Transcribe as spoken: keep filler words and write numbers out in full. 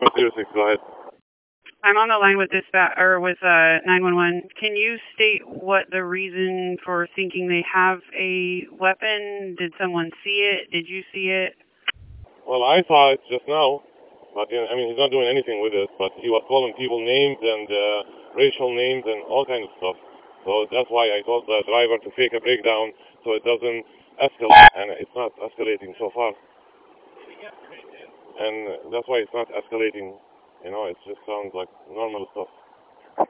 zero six, go ahead. I'm on the line with dispatch or with uh, nine one one. Can you state what the reason for thinking they have a weapon? Did someone see it? Did you see it? Well, I saw it just now, but you know, I mean, he's not doing anything with it. But he was calling people names and uh, racial names and all kinds of stuff. So that's why I told the driver to fake a breakdown so it doesn't escalate, and it's not escalating so far. And that's why it's not escalating. You know, it just sounds like normal stuff.